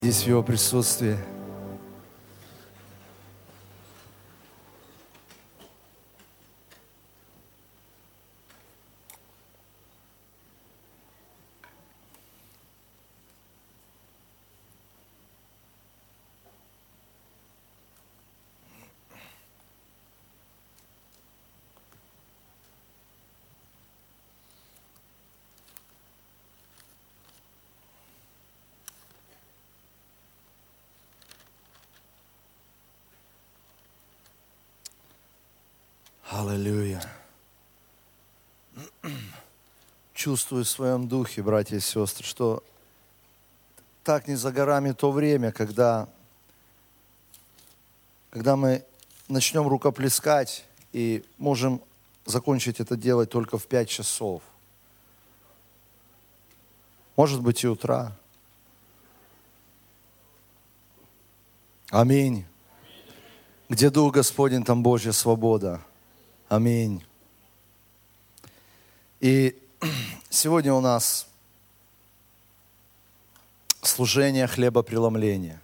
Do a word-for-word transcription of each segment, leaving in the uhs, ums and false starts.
Здесь в Его присутствии. Аллилуйя. Чувствую в своем духе, братья и сестры, что так не за горами то время, когда, когда мы начнем рукоплескать и можем закончить это делать только в пять часов. Может быть и утра. Аминь. Где Дух Господень, там Божья свобода. Аминь. И сегодня у нас служение хлебопреломления.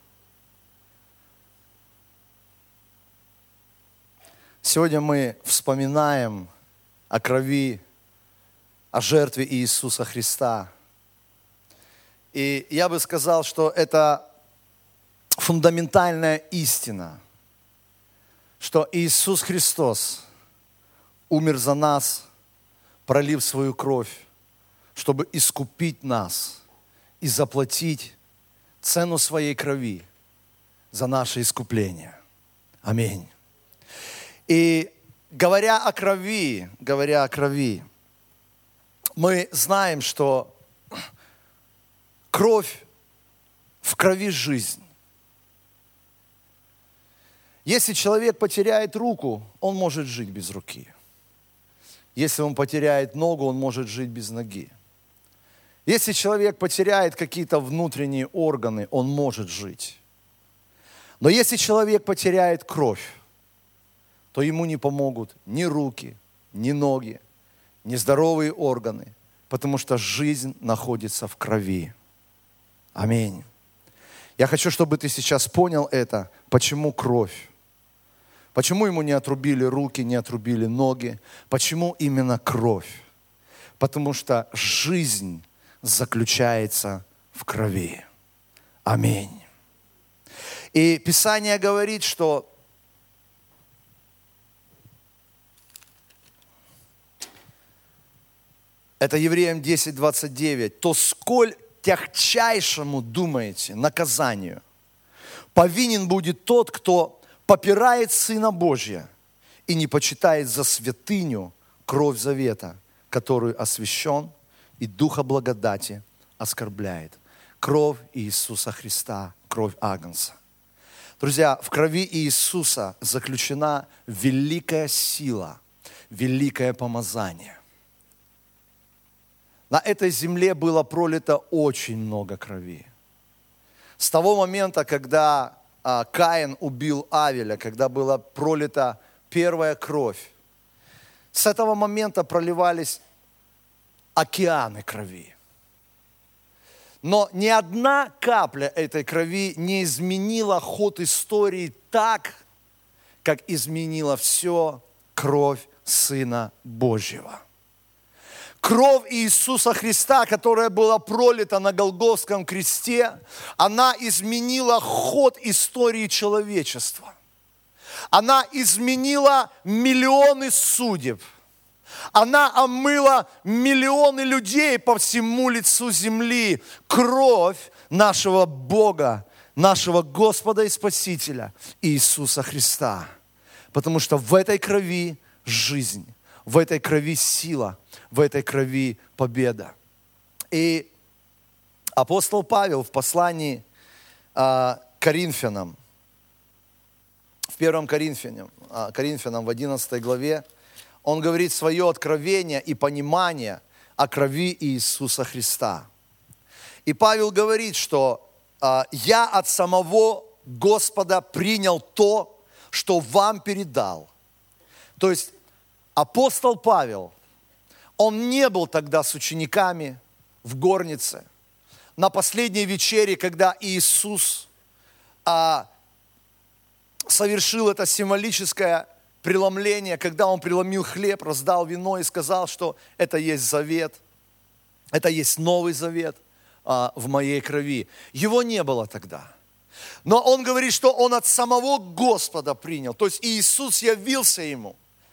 Сегодня мы вспоминаем о крови, о жертве Иисуса Христа. И я бы сказал, что это фундаментальная истина, что Иисус Христос умер за нас, пролив свою кровь, чтобы искупить нас и заплатить цену своей крови за наше искупление. Аминь. И говоря о крови, говоря о крови, мы знаем, что кровь, в крови жизнь. Если человек потеряет руку, он может жить без руки. Если он потеряет ногу, он может жить без ноги. Если человек потеряет какие-то внутренние органы, он может жить. Но если человек потеряет кровь, то ему не помогут ни руки, ни ноги, ни здоровые органы, потому что жизнь находится в крови. Аминь. Я хочу, чтобы ты сейчас понял это, почему кровь. Почему ему не отрубили руки, не отрубили ноги? Почему именно кровь? Потому что жизнь заключается в крови. Аминь. И Писание говорит, что это Евреям десять двадцать девять. То сколь тягчайшему, думаете, наказанию повинен будет тот, кто попирает Сына Божия и не почитает за святыню кровь завета, которую освящен и Духа благодати оскорбляет. Кровь Иисуса Христа, кровь Агнца. Друзья, в крови Иисуса заключена великая сила, великое помазание. На этой земле было пролито очень много крови. С того момента, когда Каин убил Авеля, когда была пролита первая кровь. С этого момента проливались океаны крови. Но ни одна капля этой крови не изменила ход истории так, как изменила все кровь Сына Божьего. Кровь Иисуса Христа, которая была пролита на Голгофском кресте, она изменила ход истории человечества. Она изменила миллионы судеб. Она омыла миллионы людей по всему лицу земли. Кровь нашего Бога, нашего Господа и Спасителя Иисуса Христа. Потому что в этой крови жизнь, в этой крови сила, в этой крови победа. И апостол Павел в послании к Коринфянам, в первом Коринфянам, Коринфянам в одиннадцатой главе, он говорит свое откровение и понимание о крови Иисуса Христа. И Павел говорит, что «я от самого Господа принял то, что вам передал». То есть апостол Павел, он не был тогда с учениками в горнице. на последней вечере, когда Иисус а, совершил это символическое преломление, когда Он преломил хлеб, раздал вино и сказал, что это есть завет, это есть новый завет а, в моей крови. Его не было тогда. Но Он говорит, что Он от самого Господа принял. То есть Иисус явился Ему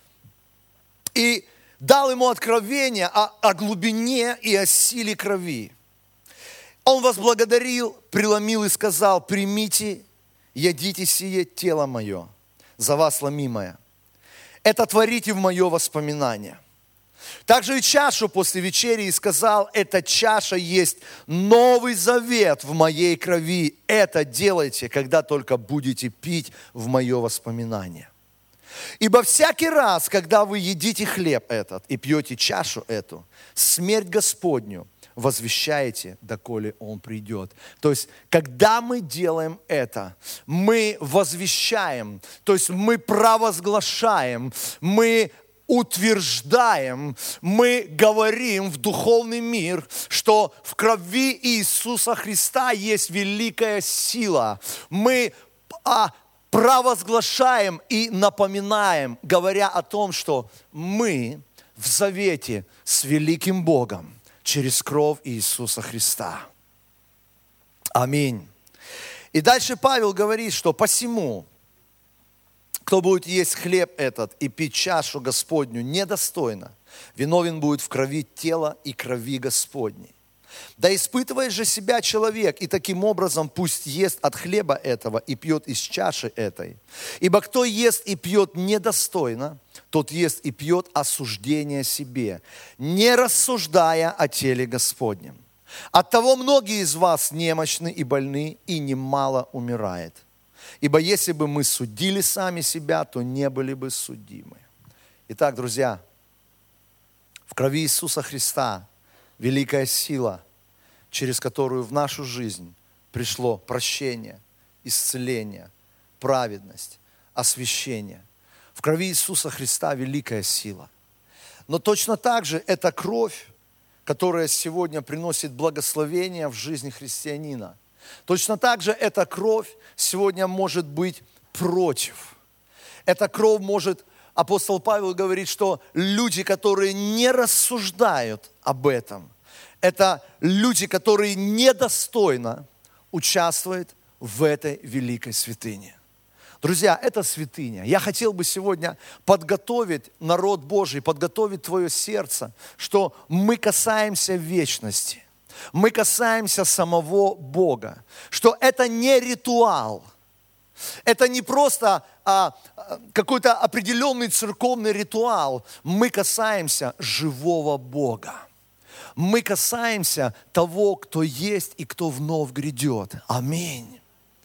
и дал Ему откровение о, о глубине и о силе крови. Он возблагодарил, преломил и сказал: примите, ядите сие тело мое, за вас ломимое. Это творите в мое воспоминание. Также и чашу после вечери и сказал: эта чаша есть новый завет в моей крови. Это делайте, когда только будете пить в мое воспоминание. Ибо всякий раз, когда вы едите хлеб этот и пьете чашу эту, смерть Господню возвещаете, доколе Он придет. То есть, когда мы делаем это, мы возвещаем, то есть мы провозглашаем, мы утверждаем, мы говорим в духовный мир, что в крови Иисуса Христа есть великая сила. Мы а, провозглашаем и напоминаем, говоря о том, что мы в завете с великим Богом через кровь Иисуса Христа. Аминь. И дальше Павел говорит, что посему, кто будет есть хлеб этот и пить чашу Господню недостойно, виновен будет в крови тела и крови Господней. Да испытывает же себя человек, и таким образом пусть ест от хлеба этого и пьет из чаши этой. Ибо кто ест и пьет недостойно, тот ест и пьет осуждение себе, не рассуждая о теле Господнем. Оттого многие из вас немощны и больны, и немало умирает. Ибо если бы мы судили сами себя, то не были бы судимы. Итак, друзья, в крови Иисуса Христа великая сила, через которую в нашу жизнь пришло прощение, исцеление, праведность, освящение. В крови Иисуса Христа великая сила. Но точно так же эта кровь, которая сегодня приносит благословение в жизни христианина, точно так же эта кровь сегодня может быть против. Эта кровь может, апостол Павел говорит, что люди, которые не рассуждают об этом, это люди, которые недостойно участвуют в этой великой святыне. Друзья, это святыня. Я хотел бы сегодня подготовить народ Божий, подготовить твое сердце, что мы касаемся вечности. Мы касаемся самого Бога, что это не ритуал, это не просто а, какой-то определенный церковный ритуал. Мы касаемся живого Бога. Мы касаемся того, кто есть и кто вновь грядет. Аминь.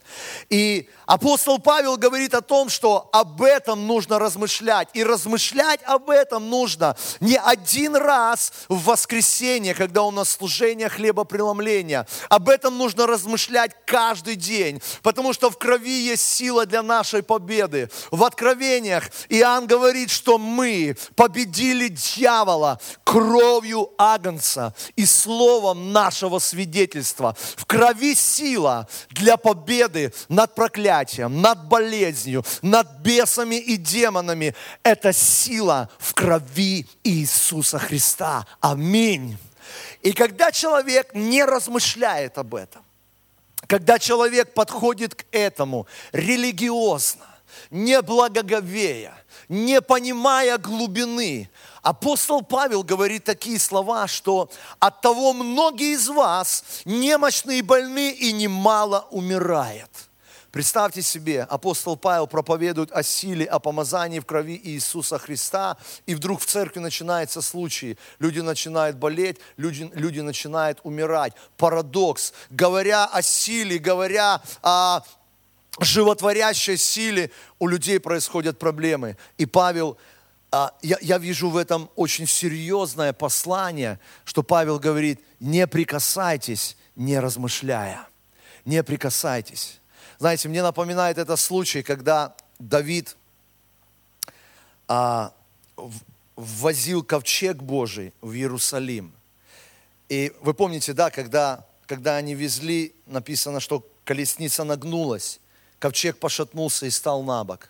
И апостол Павел говорит о том, что об этом нужно размышлять. И размышлять об этом нужно не один раз в воскресенье, когда у нас служение хлебопреломления. Об этом нужно размышлять каждый день, потому что в крови есть сила для нашей победы. В Откровениях Иоанн говорит, что мы победили дьявола кровью Агнца и словом нашего свидетельства. В крови сила для победы над проклятием, над болезнью, над бесами и демонами. Это сила в крови Иисуса Христа. Аминь. И когда человек не размышляет об этом, когда человек подходит к этому религиозно, не благоговея, не понимая глубины, апостол Павел говорит такие слова, что оттого многие из вас немощны и больны, и немало умирает. Представьте себе, апостол Павел проповедует о силе, о помазании в крови Иисуса Христа, и вдруг в церкви начинаются случаи. Люди начинают болеть, люди, люди начинают умирать. Парадокс. Говоря о силе, говоря о животворящей силе, у людей происходят проблемы. И Павел, я, я вижу в этом очень серьезное послание, что Павел говорит: не прикасайтесь, не размышляя. Не прикасайтесь. Знаете, мне напоминает это случай, когда Давид а, ввозил ковчег Божий в Иерусалим. И вы помните, да, когда когда они везли, написано, что колесница нагнулась, ковчег пошатнулся и стал на бок.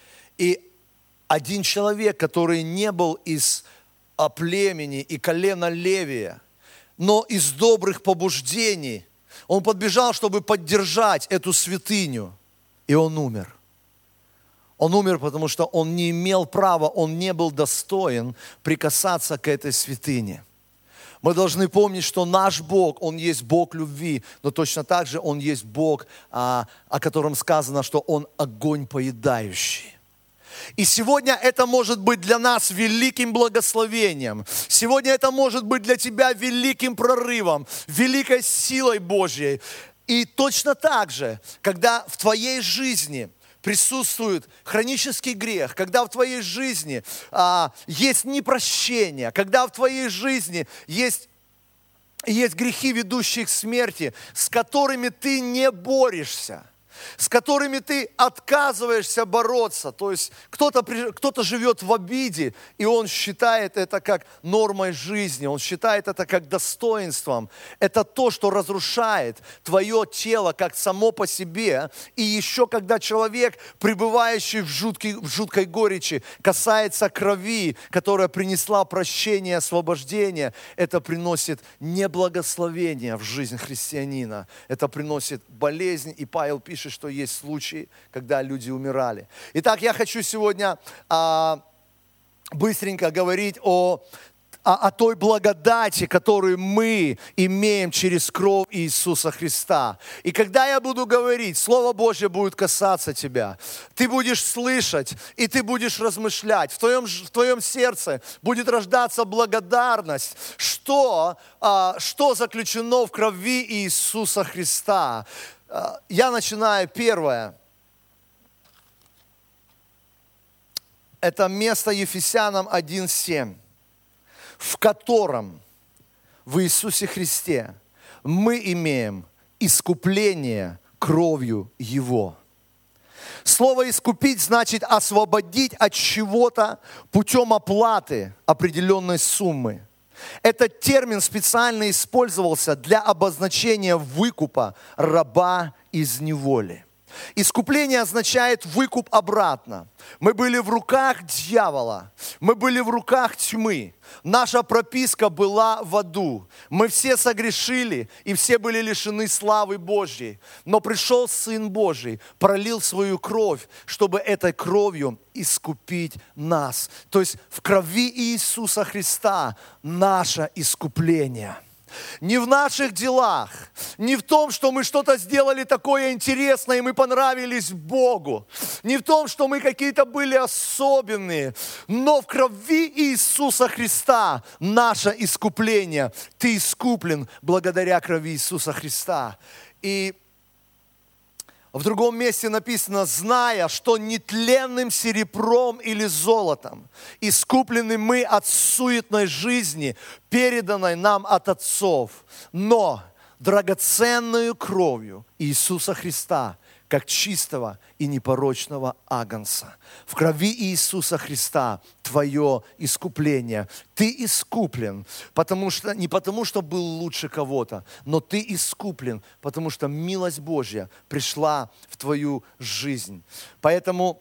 И один человек, который не был из племени и колена Левия, но из добрых побуждений, он подбежал, чтобы поддержать эту святыню, и он умер. Он умер, потому что он не имел права, он не был достоин прикасаться к этой святыне. Мы должны помнить, что наш Бог, Он есть Бог любви, но точно так же Он есть Бог, о котором сказано, что Он огонь поедающий. И сегодня это может быть для нас великим благословением. Сегодня это может быть для тебя великим прорывом, великой силой Божьей. И точно так же, когда в твоей жизни присутствует хронический грех, когда в твоей жизни а, есть непрощение, когда в твоей жизни есть, есть грехи, ведущие к смерти, с которыми ты не борешься, с которыми ты отказываешься бороться. То есть кто-то, кто-то живет в обиде, и он считает это как нормой жизни, он считает это как достоинством. Это то, что разрушает твое тело как само по себе. И еще когда человек, пребывающий в, жуткой, в жуткой горечи, касается крови, которая принесла прощение, освобождение, это приносит неблагословение в жизнь христианина. Это приносит болезнь. И Павел пишет, что есть случаи, когда люди умирали. Итак, я хочу сегодня а, быстренько говорить о, о, о той благодати, которую мы имеем через кровь Иисуса Христа. И когда я буду говорить, Слово Божье будет касаться тебя. Ты будешь слышать, и ты будешь размышлять. В твоем, в твоем сердце будет рождаться благодарность, что, а, что заключено в крови Иисуса Христа. Я начинаю первое. Это место Ефесянам один семь, в котором в Иисусе Христе мы имеем искупление кровью Его. Слово «искупить» значит освободить от чего-то путем оплаты определенной суммы. Этот термин специально использовался для обозначения выкупа раба из неволи. Искупление означает выкуп обратно. Мы были в руках дьявола, мы были в руках тьмы. Наша прописка была в аду. Мы все согрешили и все были лишены славы Божьей. Но пришел Сын Божий, пролил свою кровь, чтобы этой кровью искупить нас. То есть в крови Иисуса Христа наше искупление. Не в наших делах, не в том, что мы что-то сделали такое интересное, и мы понравились Богу, не в том, что мы какие-то были особенные, но в крови Иисуса Христа наше искупление. Ты искуплен благодаря крови Иисуса Христа. И в другом месте написано, зная, что нетленным серебром или золотом искуплены мы от суетной жизни, переданной нам от отцов, но драгоценную кровью Иисуса Христа, как чистого и непорочного агнца. В крови Иисуса Христа твое искупление. Ты искуплен, потому что, не потому, что был лучше кого-то, но ты искуплен, потому что милость Божья пришла в твою жизнь. Поэтому,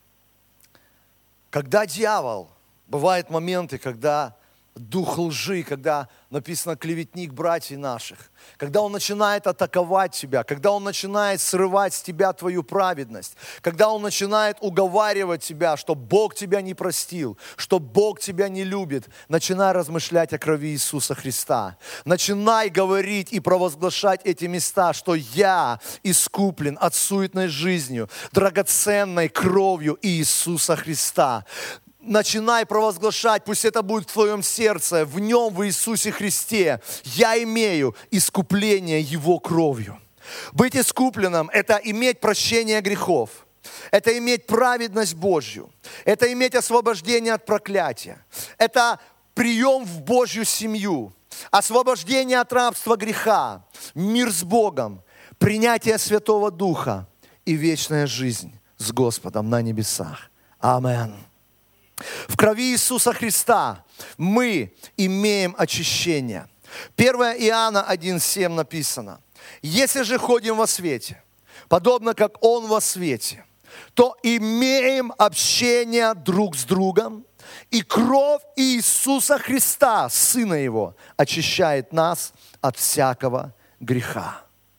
когда дьявол, бывают моменты, когда дух лжи, когда написано клеветник братьев наших, когда он начинает атаковать тебя, когда он начинает срывать с тебя твою праведность, когда он начинает уговаривать тебя, что Бог тебя не простил, что Бог тебя не любит, начинай размышлять о крови Иисуса Христа. Начинай говорить и провозглашать эти места, что я искуплен от суетной жизнью, драгоценной кровью Иисуса Христа. Начинай провозглашать, пусть это будет в твоем сердце, в нем, в Иисусе Христе. Я имею искупление Его кровью. Быть искупленным – это иметь прощение грехов. Это иметь праведность Божью. Это иметь освобождение от проклятия. Это прием в Божью семью. Освобождение от рабства греха. Мир с Богом. Принятие Святого Духа. И вечная жизнь с Господом на небесах. Аминь. В крови Иисуса Христа мы имеем очищение. первое Иоанна один семь написано: «Если же ходим во свете, подобно как Он во свете, то имеем общение друг с другом, и кровь Иисуса Христа, Сына Его, очищает нас от всякого греха».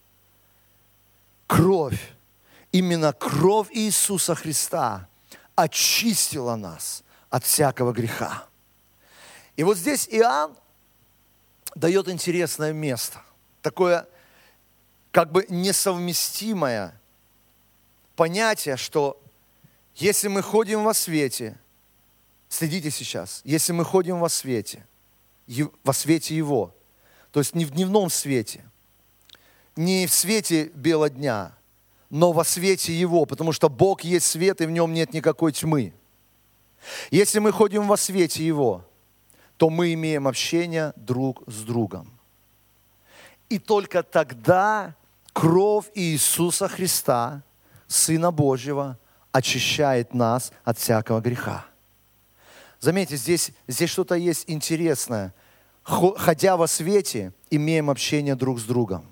Кровь, именно кровь Иисуса Христа очистила нас от всякого греха. И вот здесь Иоанн дает интересное место, такое как бы несовместимое понятие, что если мы ходим во свете, следите сейчас, если мы ходим во свете, во свете Его, то есть не в дневном свете, не в свете бела дня, но во свете Его, потому что Бог есть свет, и в Нем нет никакой тьмы. Если мы ходим во свете Его, то мы имеем общение друг с другом. И только тогда кровь Иисуса Христа, Сына Божьего, очищает нас от всякого греха. Заметьте, здесь, здесь что-то есть интересное. Ходя во свете, имеем общение друг с другом.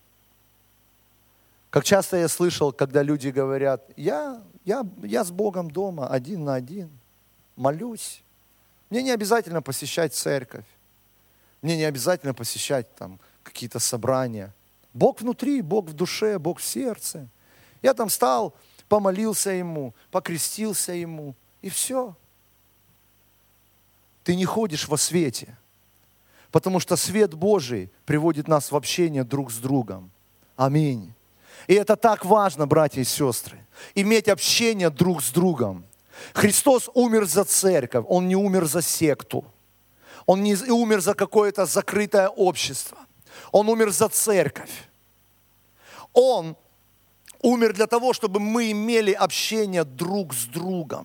Как часто я слышал, когда люди говорят: я, я, я с Богом дома, один на один, молюсь. Мне не обязательно посещать церковь. Мне не обязательно посещать там какие-то собрания. Бог внутри, Бог в душе, Бог в сердце. Я там встал, помолился Ему, покрестился Ему, и все. Ты не ходишь во свете, потому что свет Божий приводит нас в общение друг с другом. Аминь. И это так важно, братья и сестры, иметь общение друг с другом. Христос умер за церковь, Он не умер за секту. Он не умер за какое-то закрытое общество. Он умер за церковь. Он умер для того, чтобы мы имели общение друг с другом.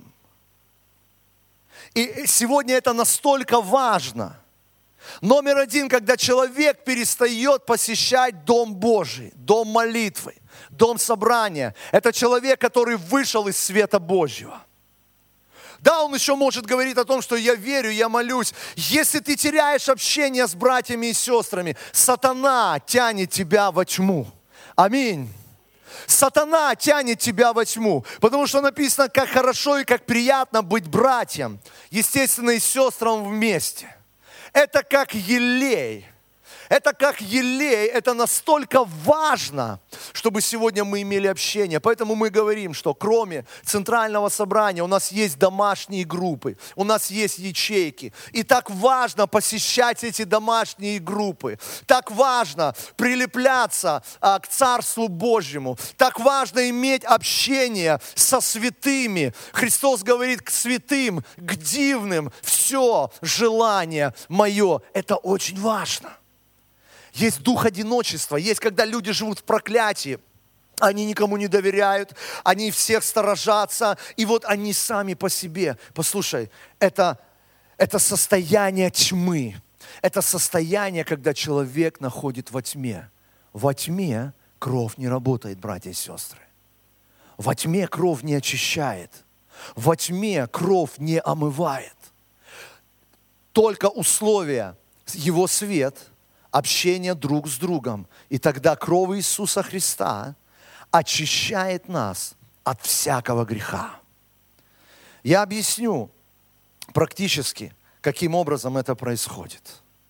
И сегодня это настолько важно. Номер один, когда человек перестает посещать Дом Божий, Дом молитвы, Дом собрания, это человек, который вышел из света Божьего. Да, он еще может говорить о том, что я верю, я молюсь. Если ты теряешь общение с братьями и сестрами, сатана тянет тебя во тьму. Аминь. Сатана тянет тебя во тьму, потому что написано, как хорошо и как приятно быть братьям, естественно, и сестрам вместе. Это как елей. Это как елей, это настолько важно, чтобы сегодня мы имели общение. Поэтому мы говорим, что кроме центрального собрания у нас есть домашние группы, у нас есть ячейки. И так важно посещать эти домашние группы. Так важно прилепляться а, к Царству Божьему. Так важно иметь общение со святыми. Христос говорит: к святым, к дивным, все желание мое. Это очень важно. Есть дух одиночества, есть, когда люди живут в проклятии, они никому не доверяют, они всех сторожатся, и вот они сами по себе. Послушай, это, это состояние тьмы, это состояние, когда человек находит во тьме. Во тьме кровь не работает, братья и сестры. Во тьме кровь не очищает, во тьме кровь не омывает. Только условие, Его свет – общение друг с другом. И тогда кровь Иисуса Христа очищает нас от всякого греха. Я объясню практически, каким образом это происходит.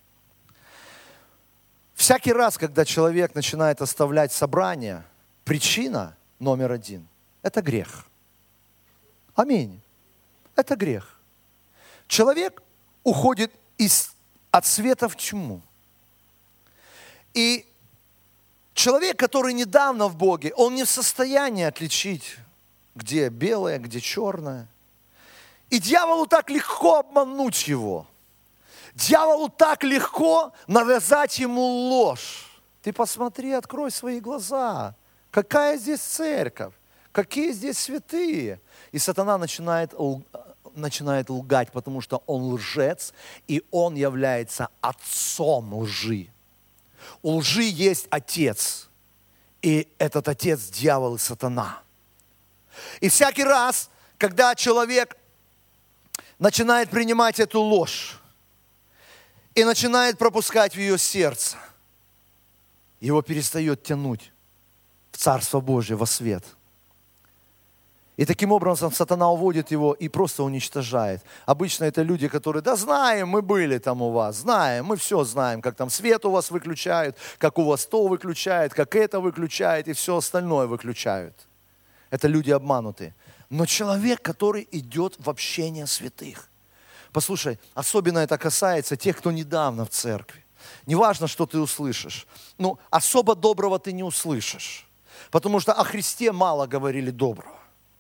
Всякий раз, когда человек начинает оставлять собрание, причина номер один – это грех. Аминь. Это грех. Человек уходит из, от света в тьму. И человек, который недавно в Боге, он не в состоянии отличить, где белое, где черное. И дьяволу так легко обмануть его. Дьяволу так легко навязать ему ложь. Ты посмотри, открой свои глаза. Какая здесь церковь? Какие здесь святые? И сатана начинает, начинает лгать, потому что он лжец, и он является отцом лжи. У лжи есть отец, и этот отец – дьявол и сатана. И всякий раз, когда человек начинает принимать эту ложь, и начинает пропускать в ее сердце. Его перестает тянуть в Царство Божие, во свет. И таким образом сатана уводит его и просто уничтожает. Обычно это люди, которые, да знаем, мы были там у вас, знаем, мы все знаем, как там свет у вас выключают, как у вас то выключают, как это выключают и все остальное выключают. Это люди обманутые. Но человек, который идет в общение святых. Послушай, особенно это касается тех, кто недавно в церкви. Неважно, что ты услышишь. Ну, особо доброго ты не услышишь. Потому что о Христе мало говорили доброго.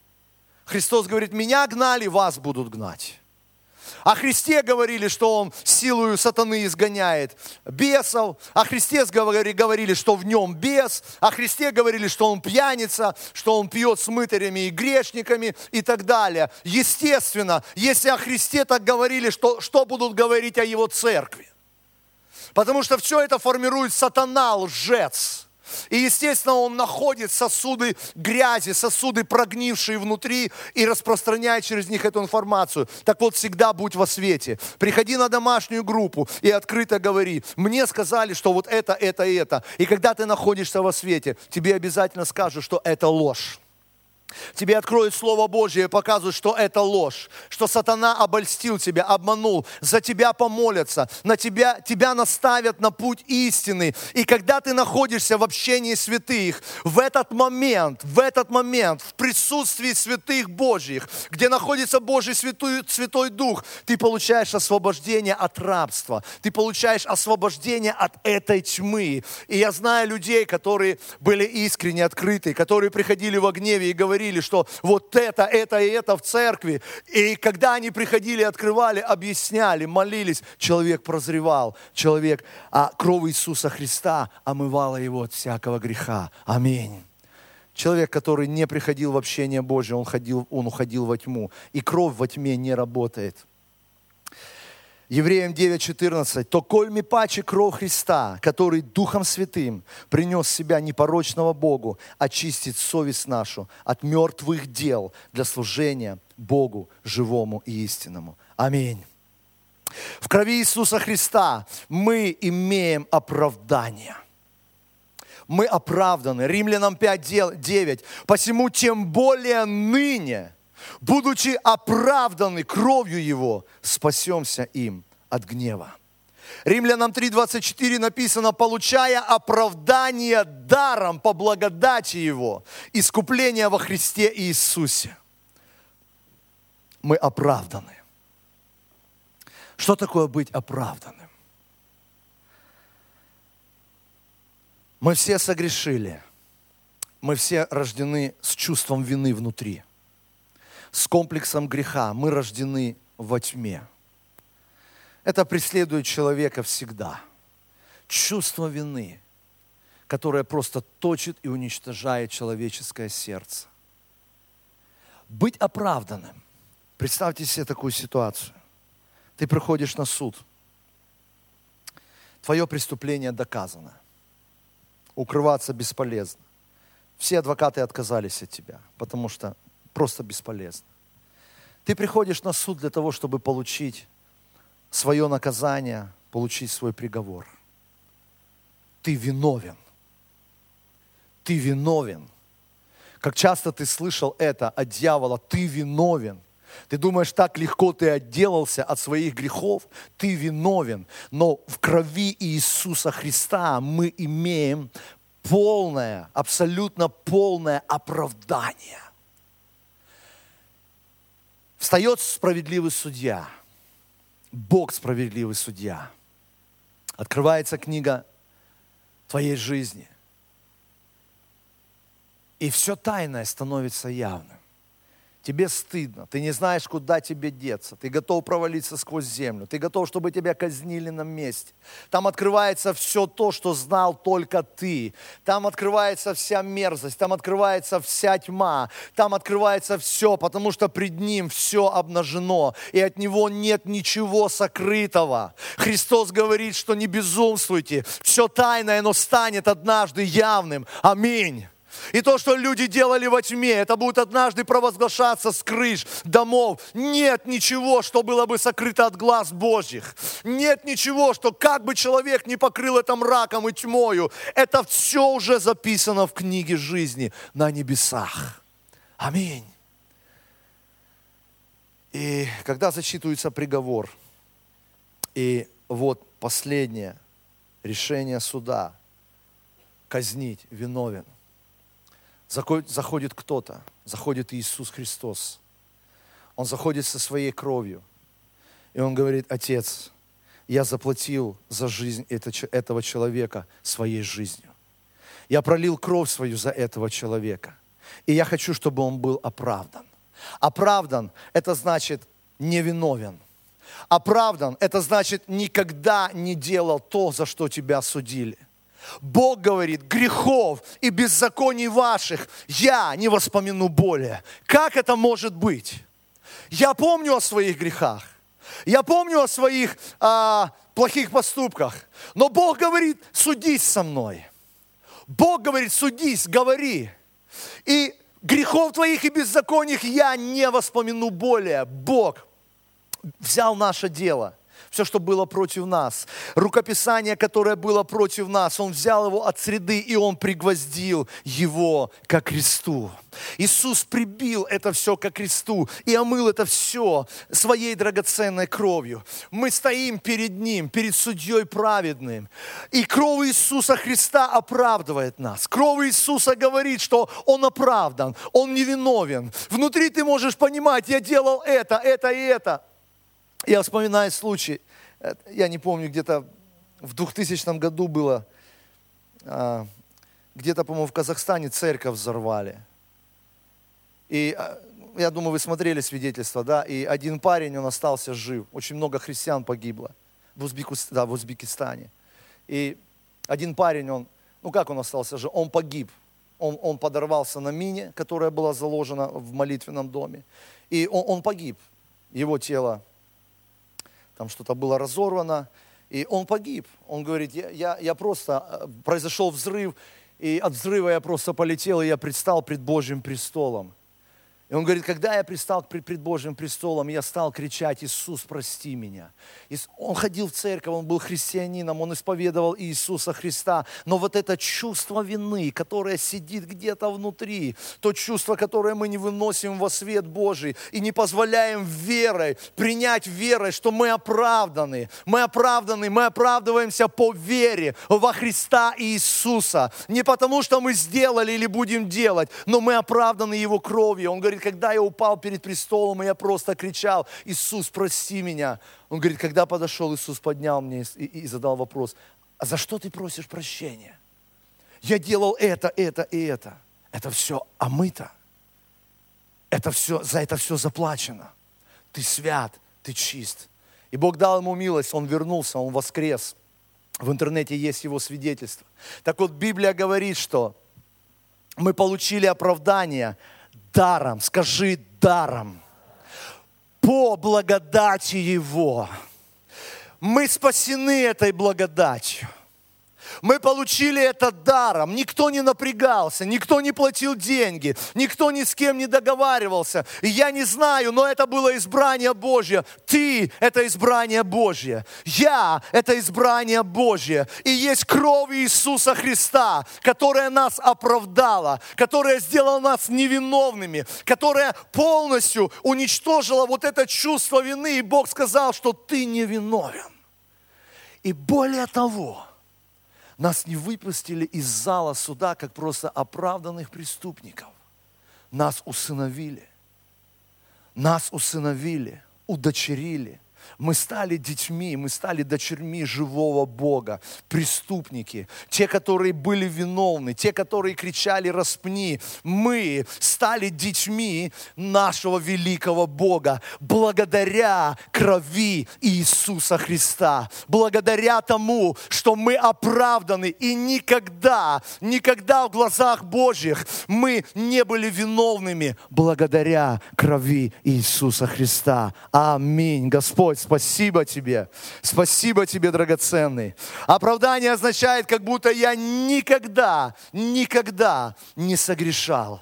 Христос говорит, меня гнали, вас будут гнать. О Христе говорили, что Он силою сатаны изгоняет бесов. О Христе говорили, что в Нем бес. О Христе говорили, что Он пьяница, что Он пьет с мытарями и грешниками и так далее. Естественно, если о Христе так говорили, что, что будут говорить о Его церкви? Потому что все это формирует сатана, лжец. И, естественно, он находит сосуды грязи, сосуды прогнившие внутри и распространяет через них эту информацию. Так вот, всегда будь во свете. Приходи на домашнюю группу и открыто говори. Мне сказали, что вот это, это и это. И когда ты находишься во свете, тебе обязательно скажут, что это ложь. Тебе откроют Слово Божье и показывают, что это ложь, что сатана обольстил тебя, обманул, за тебя помолятся, на тебя, тебя наставят на путь истины. И когда ты находишься в общении святых, в этот момент, в этот момент, в присутствии святых Божьих, где находится Божий Святой, Святой Дух, ты получаешь освобождение от рабства, ты получаешь освобождение от этой тьмы. И я знаю людей, которые были искренне открыты, которые приходили во гневе и говорили, что вот это, это и это в церкви. И когда они приходили, открывали, объясняли, молились, человек прозревал, человек, а кровь Иисуса Христа омывала его от всякого греха. Аминь. Человек, который не приходил в общение Божье, он, ходил, он уходил во тьму. И кровь во тьме не работает. Евреям девять четырнадцать. «То кольми паче кровь Христа, который Духом Святым принес себя непорочного Богу, очистит совесть нашу от мертвых дел для служения Богу живому и истинному». Аминь. В крови Иисуса Христа мы имеем оправдание. Мы оправданы. Римлянам пять девять. «Посему тем более ныне, будучи оправданы кровью Его, спасемся им от гнева». Римлянам три двадцать четыре написано: «Получая оправдание даром по благодати Его, искупление во Христе Иисусе». Мы оправданы. Что такое быть оправданным? Мы все согрешили. Мы все рождены с чувством вины внутри. С комплексом греха. Мы рождены во тьме. Это преследует человека всегда. Чувство вины, которое просто точит и уничтожает человеческое сердце. Быть оправданным. Представьте себе такую ситуацию. Ты приходишь на суд. Твое преступление доказано. Укрываться бесполезно. Все адвокаты отказались от тебя, потому что просто бесполезно. Ты приходишь на суд для того, чтобы получить свое наказание, получить свой приговор. Ты виновен. Ты виновен. Как часто ты слышал это от дьявола: ты виновен. Ты думаешь, так легко ты отделался от своих грехов? Ты виновен. Но в крови Иисуса Христа мы имеем полное, абсолютно полное оправдание. Встает справедливый судья. Бог справедливый судья. Открывается книга твоей жизни. И все тайное становится явным. Тебе стыдно, ты не знаешь, куда тебе деться, ты готов провалиться сквозь землю, ты готов, чтобы тебя казнили на месте. Там открывается все то, что знал только ты. Там открывается вся мерзость, там открывается вся тьма, там открывается все, потому что пред Ним все обнажено, и от Него нет ничего сокрытого. Христос говорит, что не безумствуйте, все тайное, оно станет однажды явным. Аминь. И то, что люди делали во тьме, это будет однажды провозглашаться с крыш домов. Нет ничего, что было бы сокрыто от глаз Божьих. Нет ничего, что как бы человек не покрыл это мраком и тьмою, это все уже записано в книге жизни на небесах. Аминь. И когда зачитывается приговор, и вот последнее решение суда, казнить, виновен, заходит кто-то, заходит Иисус Христос. Он заходит со своей кровью, и Он говорит: Отец, я заплатил за жизнь этого человека своей жизнью. Я пролил кровь свою за этого человека, и я хочу, чтобы он был оправдан. Оправдан – это значит невиновен. Оправдан – это значит никогда не делал то, за что тебя судили. Бог говорит: грехов и беззаконий ваших я не воспомяну более. Как это может быть? Я помню о своих грехах. Я помню о своих а, плохих поступках. Но Бог говорит: судись со мной. Бог говорит: судись, говори. И грехов твоих и беззаконий я не воспомяну более. Бог взял наше дело, все, что было против нас, рукописание, которое было против нас, Он взял его от среды, и Он пригвоздил его ко кресту. Иисус прибил это все ко кресту и омыл это все своей драгоценной кровью. Мы стоим перед Ним, перед судьей праведным. И кровь Иисуса Христа оправдывает нас. Кровь Иисуса говорит, что Он оправдан, Он невиновен. Внутри ты можешь понимать: я делал это, это и это. Я вспоминаю случай, я не помню, где-то в двухтысячном году было, где-то, по-моему, в Казахстане церковь взорвали. И я думаю, вы смотрели свидетельство, да, и один парень, он остался жив. Очень много христиан погибло в, Узбеку, да, в Узбекистане. И один парень, он, ну как он остался жив? Он погиб. Он, он подорвался на мине, которая была заложена в молитвенном доме. И он, он погиб. Его тело, там что-то было разорвано, и он погиб. Он говорит: я, я, я просто, произошел взрыв, и от взрыва я просто полетел, и я предстал пред Божьим престолом. И он говорит: когда я предстал пред Божьим престолом, я стал кричать: Иисус, прости меня. И он ходил в церковь, он был христианином, он исповедовал Иисуса Христа. Но вот это чувство вины, которое сидит где-то внутри, то чувство, которое мы не выносим во свет Божий и не позволяем верой, принять верой, что мы оправданы. Мы оправданы, мы оправдываемся по вере во Христа Иисуса. Не потому, что мы сделали или будем делать, но мы оправданы Его кровью. Он говорит: когда я упал перед престолом, и я просто кричал: Иисус, прости меня. Он говорит: когда подошел Иисус, поднял меня и, и задал вопрос: а за что ты просишь прощения? Я делал это, это и это. Это все омыто. Это все, за это все заплачено. Ты свят, ты чист. И Бог дал ему милость, он вернулся, он воскрес. В интернете есть его свидетельство. Так вот, Библия говорит, что мы получили оправдание даром, скажи даром, по благодати Его. Мы спасены этой благодатью. Мы получили это даром. Никто не напрягался, никто не платил деньги, никто ни с кем не договаривался. И я не знаю, но это было избрание Божье. Ты – это избрание Божье. Я – это избрание Божье. И есть кровь Иисуса Христа, которая нас оправдала, которая сделала нас невиновными, которая полностью уничтожила вот это чувство вины. И Бог сказал, что ты невиновен. И более того, нас не выпустили из зала суда, как просто оправданных преступников. Нас усыновили. Нас усыновили, удочерили. Мы стали детьми, мы стали дочерьми живого Бога. Преступники, те, которые были виновны, те, которые кричали: распни. Мы стали детьми нашего великого Бога благодаря крови Иисуса Христа. Благодаря тому, что мы оправданы. И никогда, никогда в глазах Божьих мы не были виновными благодаря крови Иисуса Христа. Аминь. Господь, Господь, спасибо Тебе. Спасибо Тебе, драгоценный. Оправдание означает, как будто я никогда, никогда не согрешал.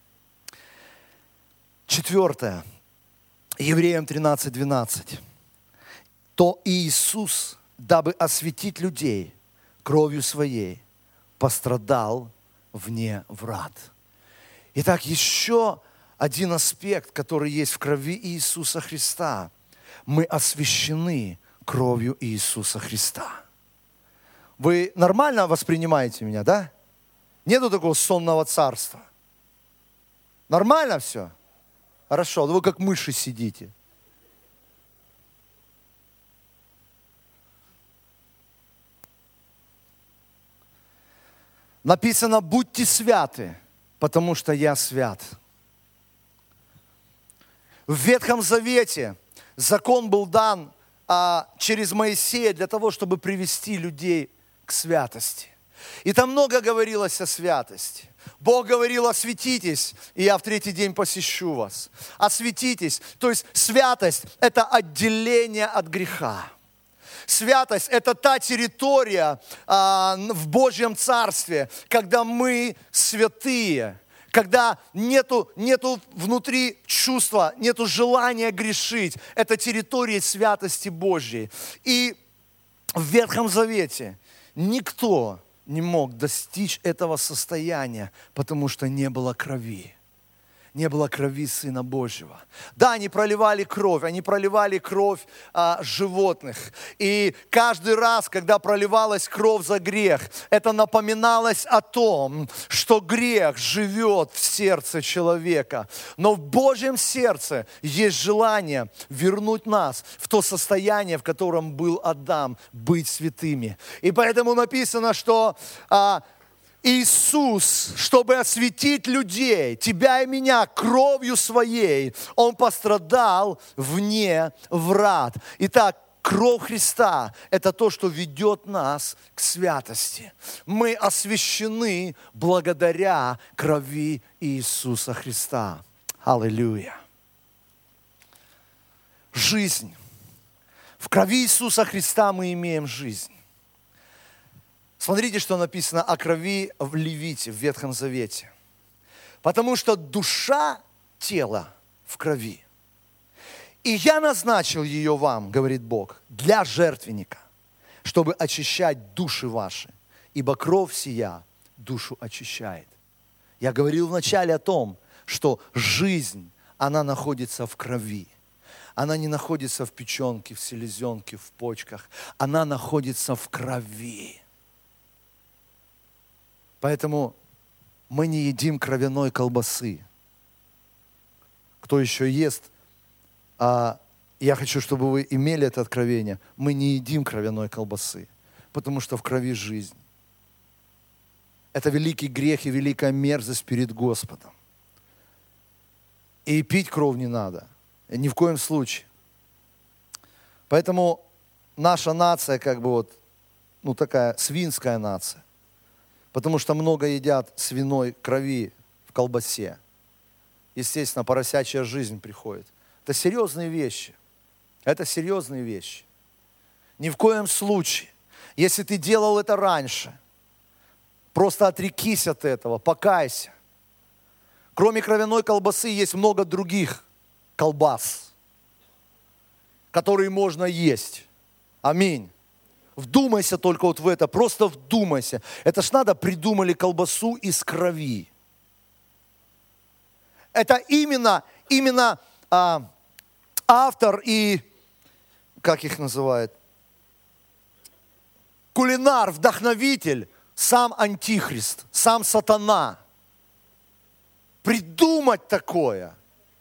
Четвертое. Евреям тринадцать двенадцать. То Иисус, дабы осветить людей кровью Своей, пострадал вне врат. Итак, еще один аспект, который есть в крови Иисуса Христа. Мы освящены кровью Иисуса Христа. Вы нормально воспринимаете меня, да? Нету такого сонного царства. Нормально все? Хорошо, вы как мыши сидите. Написано: будьте святы, потому что я свят. В Ветхом Завете закон был дан а, через Моисея для того, чтобы привести людей к святости. И там много говорилось о святости. Бог говорил: осветитесь, и я в третий день посещу вас. Осветитесь. То есть святость – это отделение от греха. Святость – это та территория а, в Божьем Царстве, когда мы святые, когда нету, нету внутри чувства, нету желания грешить. Это территория святости Божьей. И в Ветхом Завете никто не мог достичь этого состояния, потому что не было крови. Не было крови Сына Божьего. Да, они проливали кровь, они проливали кровь а, животных. И каждый раз, когда проливалась кровь за грех, это напоминалось о том, что грех живет в сердце человека. Но в Божьем сердце есть желание вернуть нас в то состояние, в котором был Адам, быть святыми. И поэтому написано, что а, Иисус, чтобы осветить людей, тебя и меня, кровью Своей, Он пострадал вне врат. Итак, кровь Христа – это то, что ведет нас к святости. Мы освящены благодаря крови Иисуса Христа. Аллилуйя. Жизнь. В крови Иисуса Христа мы имеем жизнь. Смотрите, что написано о крови в Левите, в Ветхом Завете. Потому что душа тела в крови. И я назначил ее вам, говорит Бог, для жертвенника, чтобы очищать души ваши, ибо кровь сия душу очищает. Я говорил вначале о том, что жизнь, она находится в крови. Она не находится в печенке, в селезенке, в почках. Она находится в крови. Поэтому мы не едим кровяной колбасы. Кто еще ест, а я хочу, чтобы вы имели это откровение, мы не едим кровяной колбасы, потому что в крови жизнь. Это великий грех и великая мерзость перед Господом. И пить кровь не надо, ни в коем случае. Поэтому наша нация, как бы вот, ну такая свинская нация, потому что много едят свиной крови в колбасе. Естественно, поросячья жизнь приходит. Это серьезные вещи. Это серьезные вещи. Ни в коем случае, если ты делал это раньше, просто отрекись от этого, покайся. Кроме кровяной колбасы есть много других колбас, которые можно есть. Аминь. Вдумайся только вот в это, просто вдумайся. Это ж надо, придумали колбасу из крови. Это именно, именно а, автор и, как их называют, кулинар, вдохновитель, сам антихрист, сам сатана. Придумать такое.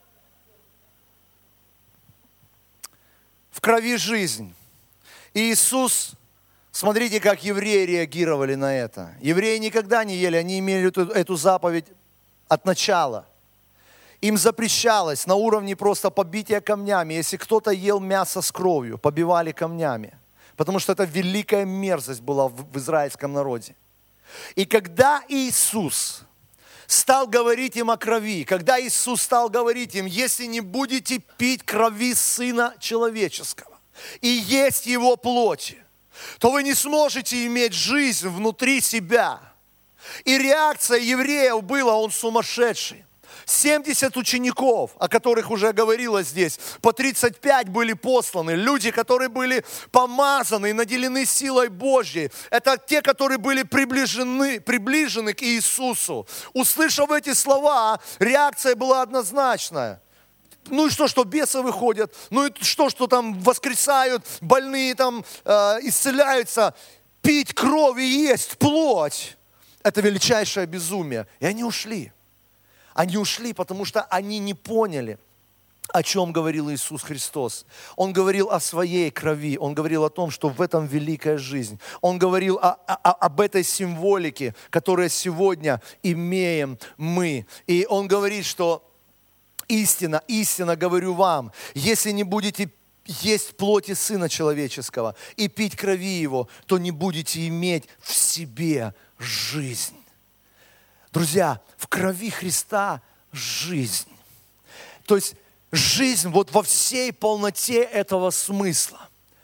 В крови жизнь. И Иисус... Смотрите, как евреи реагировали на это. Евреи никогда не ели, они имели эту, эту заповедь от начала. Им запрещалось на уровне просто побития камнями. Если кто-то ел мясо с кровью, побивали камнями. Потому что это великая мерзость была в, в израильском народе. И когда Иисус стал говорить им о крови, когда Иисус стал говорить им: если не будете пить крови Сына Человеческого, и есть Его плоти, то вы не сможете иметь жизнь внутри себя. И реакция евреев была: он сумасшедший. семьдесят учеников, о которых уже говорилось здесь, по тридцать пять были посланы. Люди, которые были помазаны и наделены силой Божьей. Это те, которые были приближены, приближены к Иисусу. Услышав эти слова, реакция была однозначная. Ну и что, что бесы выходят? Ну и что, что там воскресают, больные там э, исцеляются? Пить кровь и есть плоть – это величайшее безумие. И они ушли. Они ушли, потому что они не поняли, о чем говорил Иисус Христос. Он говорил о своей крови, Он говорил о том, что в этом великая жизнь. Он говорил о, о, об этой символике, которую сегодня имеем мы. И Он говорит, что истина, истинно говорю вам, если не будете есть плоти Сына Человеческого и пить крови Его, то не будете иметь в себе жизнь. Друзья, в крови Христа жизнь. То есть жизнь вот во всей полноте этого смысла.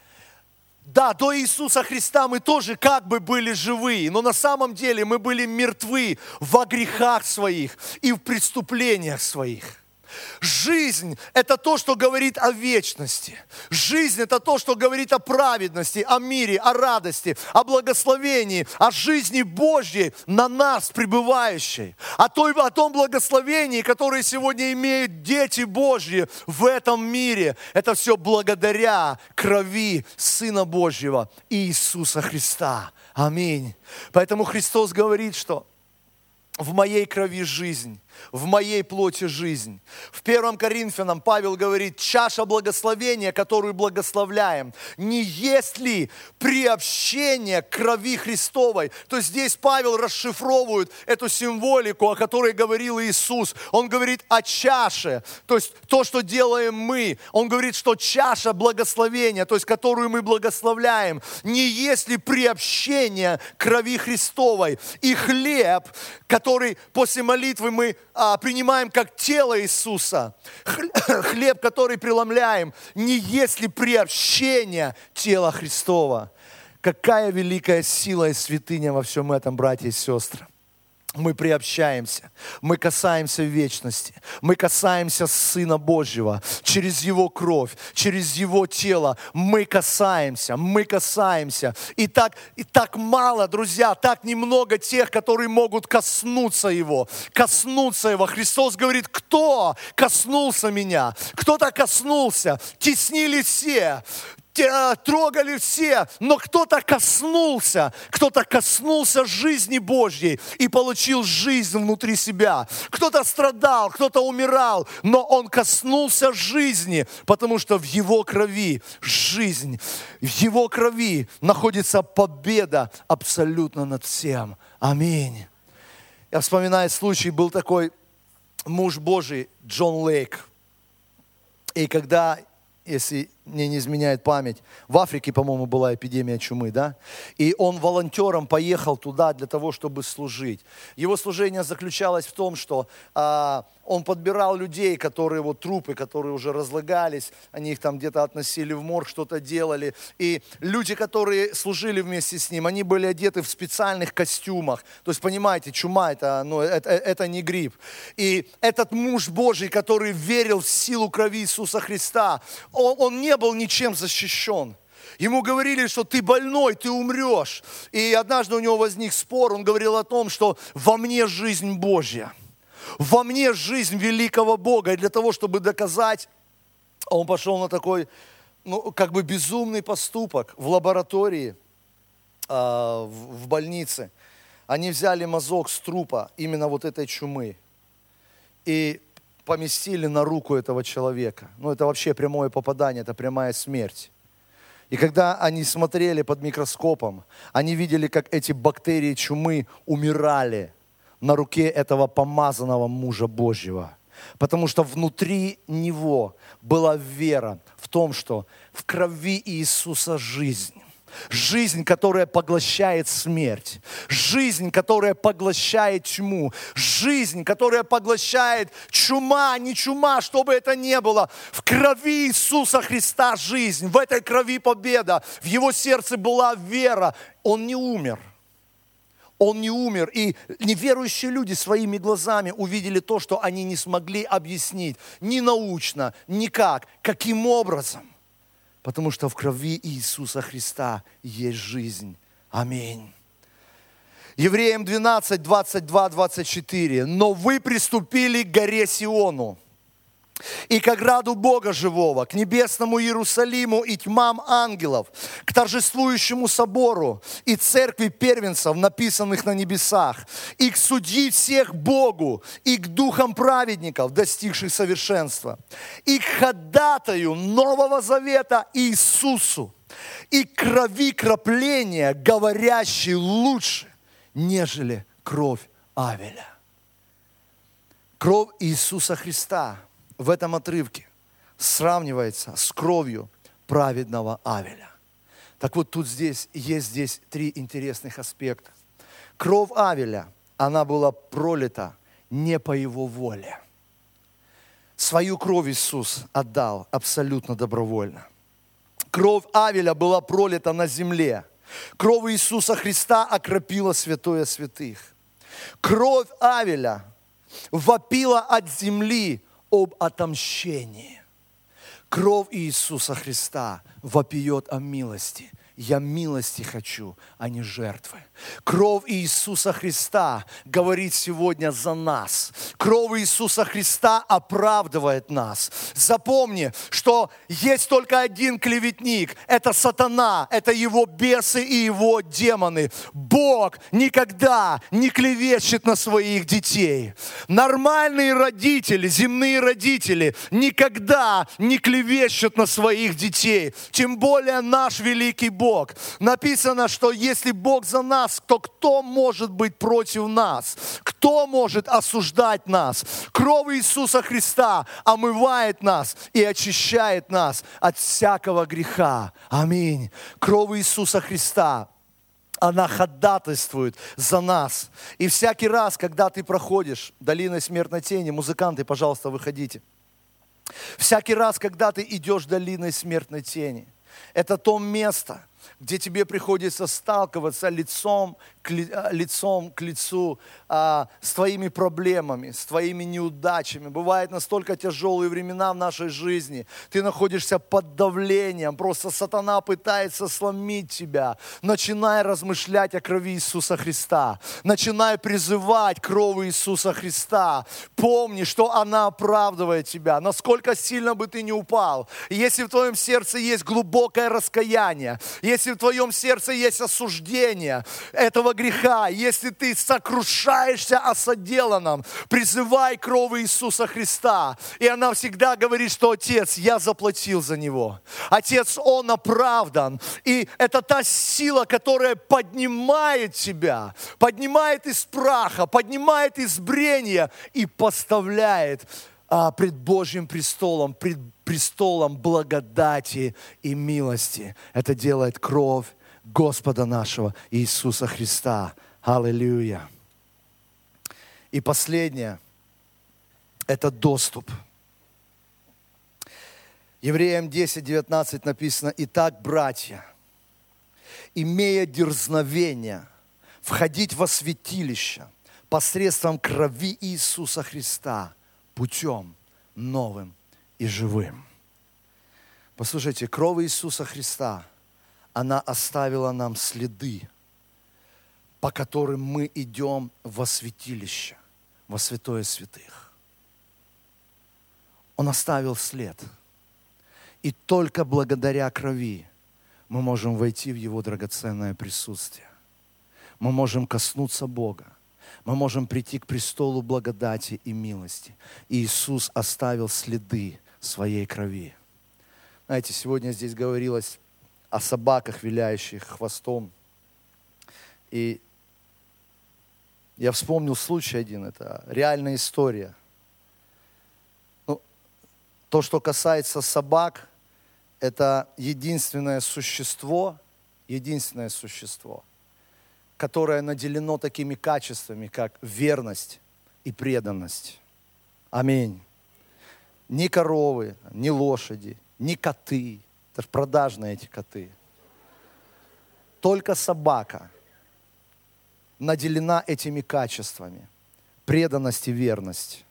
Да, до Иисуса Христа мы тоже как бы были живые, но на самом деле мы были мертвы во грехах своих и в преступлениях своих. Жизнь – это то, что говорит о вечности. Жизнь – это то, что говорит о праведности, о мире, о радости, о благословении, о жизни Божьей на нас пребывающей. О, той, о том благословении, которое сегодня имеют дети Божьи в этом мире. Это все благодаря крови Сына Божьего Иисуса Христа. Аминь. Поэтому Христос говорит, что в моей крови жизнь, в моей плоти жизнь. В первом Коринфянам Павел говорит: чаша благословения, которую благословляем, не есть ли приобщение к крови Христовой? То есть здесь Павел расшифровывает эту символику, о которой говорил Иисус. Он говорит о чаше, то есть то, что делаем мы. Он говорит, что чаша благословения, то есть которую мы благословляем, не есть ли приобщение к крови Христовой. И хлеб, который после молитвы мы а, принимаем как тело Иисуса, хлеб, который преломляем, не есть ли приобщение тела Христова. Какая великая сила и святыня во всем этом, братья и сестры. Мы приобщаемся, мы касаемся вечности, мы касаемся Сына Божьего через Его кровь, через Его тело. Мы касаемся, мы касаемся. И так, и так мало, друзья, так немного тех, которые могут коснуться Его, коснуться Его. Христос говорит: кто коснулся Меня? Кто-то коснулся, теснили все. Трогали все, но кто-то коснулся, кто-то коснулся жизни Божьей и получил жизнь внутри себя. Кто-то страдал, кто-то умирал, но он коснулся жизни, потому что в его крови жизнь, в его крови находится победа абсолютно над всем. Аминь. Я вспоминаю случай, был такой муж Божий Джон Лейк. И когда, если мне не изменяет память, в Африке, по-моему, была эпидемия чумы, да? И он волонтером поехал туда для того, чтобы служить. Его служение заключалось в том, что а, он подбирал людей, которые, вот трупы, которые уже разлагались, они их там где-то относили в морг, что-то делали. И люди, которые служили вместе с ним, они были одеты в специальных костюмах. То есть, понимаете, чума это, ну, это, это не грипп. И этот муж Божий, который верил в силу крови Иисуса Христа, он, он не был ничем защищен. Ему говорили, что ты больной, ты умрешь. И однажды у него возник спор, он говорил о том, что во мне жизнь Божья, во мне жизнь великого Бога. И для того, чтобы доказать, он пошел на такой, ну, как бы безумный поступок в лаборатории, э, в, в больнице. Они взяли мазок с трупа именно вот этой чумы и поместили на руку этого человека. Ну, это вообще прямое попадание, это прямая смерть. И когда они смотрели под микроскопом, они видели, как эти бактерии чумы умирали на руке этого помазанного мужа Божьего. Потому что внутри него была вера в том, что в крови Иисуса жизнь. Жизнь, которая поглощает смерть. Жизнь, которая поглощает тьму. Жизнь, которая поглощает чума, не чума, что бы это ни было. В крови Иисуса Христа жизнь. В этой крови победа. В Его сердце была вера. Он не умер. Он не умер. И неверующие люди своими глазами увидели то, что они не смогли объяснить. Ни научно, никак. Каким образом? Потому что в крови Иисуса Христа есть жизнь. Аминь. Евреям двенадцать, двадцать два, двадцать четыре. «Но вы приступили к горе Сиону, и к ограду Бога живого, к небесному Иерусалиму и тьмам ангелов, к торжествующему собору и церкви первенцев, написанных на небесах, и к судьи всех Богу, и к духам праведников, достигших совершенства, и к ходатаю Нового Завета Иисусу, и к крови кропления, говорящей лучше, нежели кровь Авеля». Кровь Иисуса Христа в этом отрывке сравнивается с кровью праведного Авеля. Так вот, тут здесь, есть здесь три интересных аспекта. Кровь Авеля, она была пролита не по его воле. Свою кровь Иисус отдал абсолютно добровольно. Кровь Авеля была пролита на земле. Кровь Иисуса Христа окропила святое святых. Кровь Авеля вопила от земли об отомщении. Кровь Иисуса Христа вопиет о милости. Я милости хочу, а не жертвы. Кровь Иисуса Христа говорит сегодня за нас. Кровь Иисуса Христа оправдывает нас. Запомни, что есть только один клеветник. Это сатана, это его бесы и его демоны. Бог никогда не клевещет на своих детей. Нормальные родители, земные родители никогда не клевещут на своих детей. Тем более наш великий Бог. Написано, что если Бог за нас, то кто может быть против нас? Кто может осуждать нас? Кровь Иисуса Христа омывает нас и очищает нас от всякого греха. Аминь. Кровь Иисуса Христа, она ходатайствует за нас. И всякий раз, когда ты проходишь долиной смертной тени, музыканты, пожалуйста, выходите. Всякий раз, когда ты идешь долиной смертной тени, это то место, где тебе приходится сталкиваться лицом к, ли, лицом к лицу а, с твоими проблемами, с твоими неудачами. Бывают настолько тяжелые времена в нашей жизни. Ты находишься под давлением, просто сатана пытается сломить тебя. Начинай размышлять о крови Иисуса Христа. Начинай призывать кровь Иисуса Христа. Помни, что она оправдывает тебя. Насколько сильно бы ты ни упал. Если в твоем сердце есть глубокое раскаяние, если в твоем сердце есть осуждение этого греха, если ты сокрушаешься о соделанном, призывай кровь Иисуса Христа. И она всегда говорит, что Отец, я заплатил за него. Отец, Он оправдан. И это та сила, которая поднимает тебя, поднимает из праха, поднимает из брения и поставляет а, пред Божьим престолом, пред престолом благодати и милости. Это делает кровь Господа нашего Иисуса Христа. Аллилуйя. И последнее – это доступ. Евреям десять, девятнадцать написано: «Итак, братья, имея дерзновение входить во святилище посредством крови Иисуса Христа путем новым и живым». Послушайте, кровь Иисуса Христа, она оставила нам следы, по которым мы идем во святилище, во святое святых. Он оставил след. И только благодаря крови мы можем войти в Его драгоценное присутствие. Мы можем коснуться Бога. Мы можем прийти к престолу благодати и милости. И Иисус оставил следы своей крови. Знаете, сегодня здесь говорилось о собаках, виляющих хвостом. И я вспомнил случай один, это реальная история. Ну, то, что касается собак, это единственное существо единственное существо, которое наделено такими качествами, как верность и преданность. Аминь. Ни коровы, ни лошади, ни коты. Это же продажные эти коты. Только собака наделена этими качествами. Преданность и верность.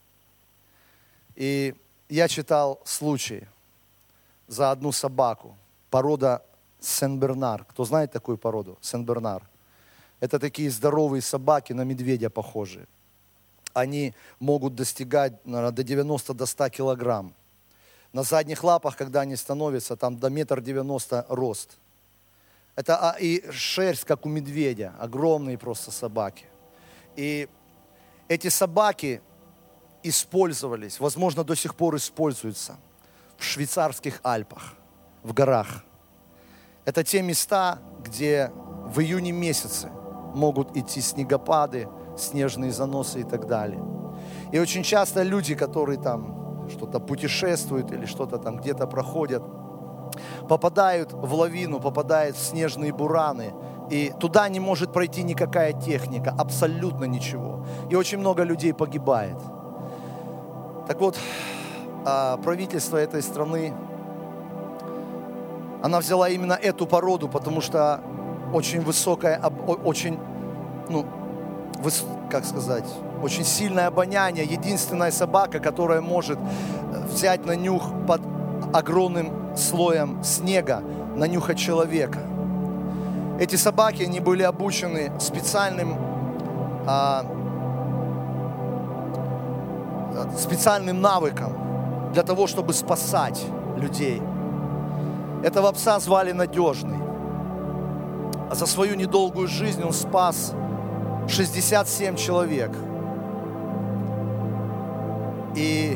И я читал случай за одну собаку. Порода Сен-Бернар. Кто знает такую породу? Сен-Бернар. Это такие здоровые собаки, на медведя похожие. Они могут достигать, наверное, до девяноста до ста килограмм. На задних лапах, когда они становятся, там до метра девяносто рост. Это и шерсть, как у медведя. Огромные просто собаки. И эти собаки использовались, возможно, до сих пор используются в швейцарских Альпах, в горах. Это те места, где в июне месяце могут идти снегопады, снежные заносы и так далее. И очень часто люди, которые там что-то путешествуют или что-то там где-то проходят, попадают в лавину, попадают в снежные бураны, и туда не может пройти никакая техника, абсолютно ничего. И очень много людей погибает. Так вот, правительство этой страны, она взяла именно эту породу, потому что очень высокая, очень, ну, выс, как сказать, очень сильное обоняние. Единственная собака, которая может взять на нюх под огромным слоем снега, нанюхать человека. Эти собаки, они были обучены специальным, а, специальным навыкам для того, чтобы спасать людей. Этого пса звали Надежный. За свою недолгую жизнь он спас шестьдесят семь человек. И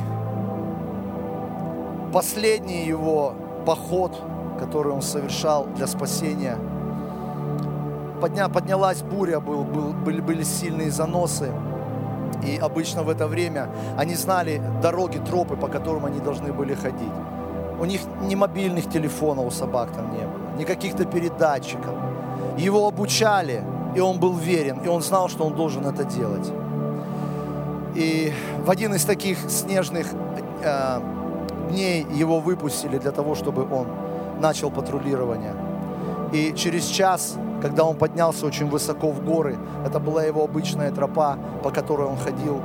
последний его поход, который он совершал для спасения, подня, поднялась буря, был, был, были, были сильные заносы. И обычно в это время они знали дороги, тропы, по которым они должны были ходить. У них ни мобильных телефонов у собак там не было, ни каких-то передатчиков. Его обучали, и он был верен, и он знал, что он должен это делать. И в один из таких снежных э, дней его выпустили для того, чтобы он начал патрулирование. И через час, когда он поднялся очень высоко в горы, это была его обычная тропа, по которой он ходил,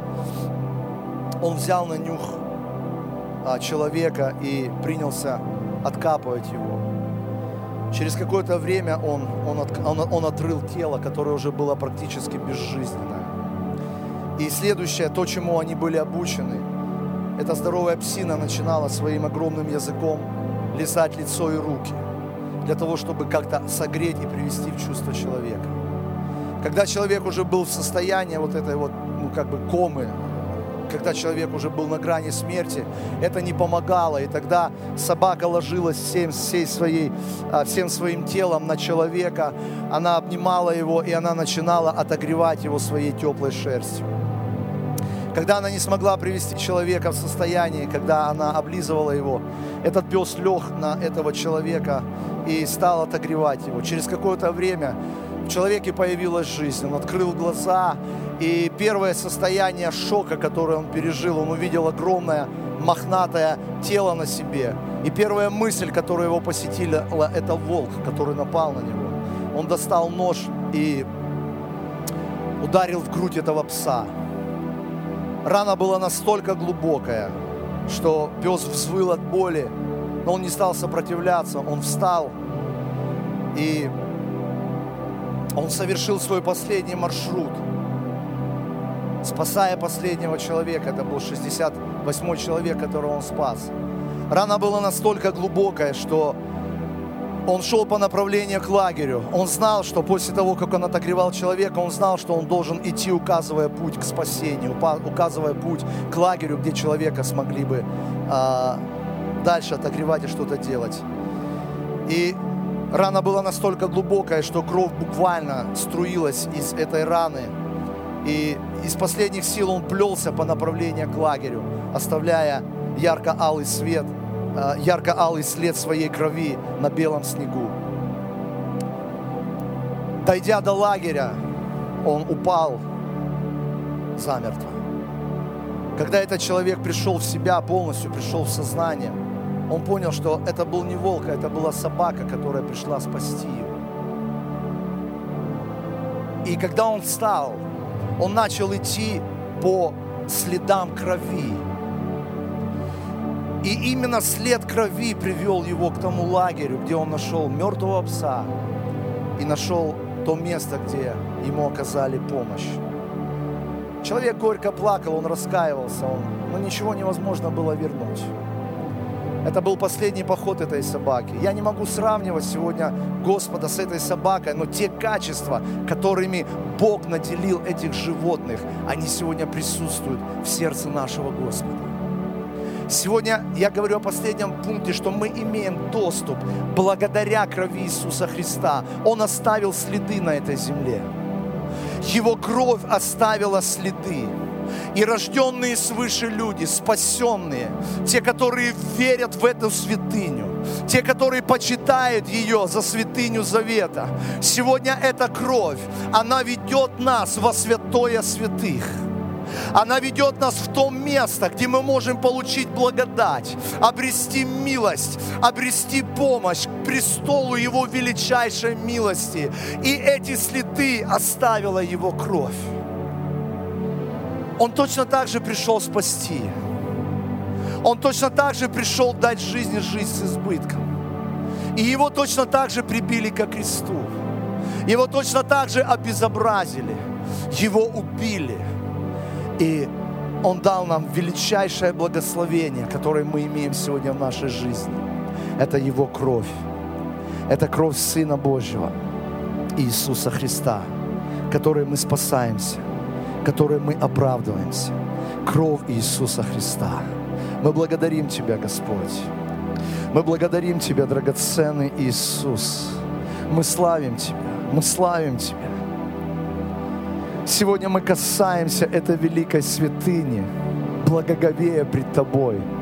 он взял на нюх э, человека и принялся откапывать его. Через какое-то время он, он, от, он, он отрыл тело, которое уже было практически безжизненное. И следующее, то, чему они были обучены, эта здоровая псина начинала своим огромным языком лизать лицо и руки, для того, чтобы как-то согреть и привести в чувство человека. Когда человек уже был в состоянии вот этой вот, ну, как бы комы, когда человек уже был на грани смерти, это не помогало. И тогда собака ложилась всем, всей своей, всем своим телом на человека, она обнимала его, и она начинала отогревать его своей теплой шерстью. Когда она не смогла привести человека в состояние, когда она облизывала его, этот пес лег на этого человека и стал отогревать его. Через какое-то время в человеке появилась жизнь, он открыл глаза, и первое состояние шока, которое он пережил, он увидел огромное мохнатое тело на себе. И первая мысль, которая его посетила, это волк, который напал на него. Он достал нож и ударил в грудь этого пса. Рана была настолько глубокая, что пес взвыл от боли, но он не стал сопротивляться, он встал, и он совершил свой последний маршрут, спасая последнего человека. Это был шестьдесят восьмой человек, которого он спас. Рана была настолько глубокая, что он шел по направлению к лагерю. Он знал, что после того, как он отогревал человека, он знал, что он должен идти, указывая путь к спасению, указывая путь к лагерю, где человека смогли бы а, дальше отогревать и что-то делать. И рана была настолько глубокая, что кровь буквально струилась из этой раны. И из последних сил он плелся по направлению к лагерю, оставляя ярко-алый свет, ярко-алый след своей крови на белом снегу. Дойдя до лагеря, он упал замертво. Когда этот человек пришел в себя полностью, пришел в сознание, он понял, что это был не волк, а это была собака, которая пришла спасти его. И когда он встал, он начал идти по следам крови. И именно след крови привел его к тому лагерю, где он нашел мертвого пса и нашел то место, где ему оказали помощь. Человек горько плакал, он раскаивался, он, но ничего невозможно было вернуть. Это был последний поход этой собаки. Я не могу сравнивать сегодня Господа с этой собакой, но те качества, которыми Бог наделил этих животных, они сегодня присутствуют в сердце нашего Господа. Сегодня я говорю о последнем пункте, что мы имеем доступ благодаря крови Иисуса Христа. Он оставил следы на этой земле. Его кровь оставила следы. И рожденные свыше люди, спасенные, те, которые верят в эту святыню, те, которые почитают ее за святыню завета, сегодня эта кровь, она ведет нас во святое святых. Она ведет нас в то место, где мы можем получить благодать, обрести милость, обрести помощь к престолу Его величайшей милости. И эти следы оставила Его кровь. Он точно так же пришел спасти. Он точно так же пришел дать жизни жить с избытком. И Его точно так же прибили ко кресту. Его точно так же обезобразили. Его убили. И Он дал нам величайшее благословение, которое мы имеем сегодня в нашей жизни. Это Его кровь. Это кровь Сына Божьего, Иисуса Христа, которой мы спасаемся, которой мы оправдываемся. Кровь Иисуса Христа. Мы благодарим Тебя, Господь. Мы благодарим Тебя, драгоценный Иисус. Мы славим Тебя. Мы славим Тебя. Сегодня мы касаемся этой великой святыни, благоговея пред Тобой.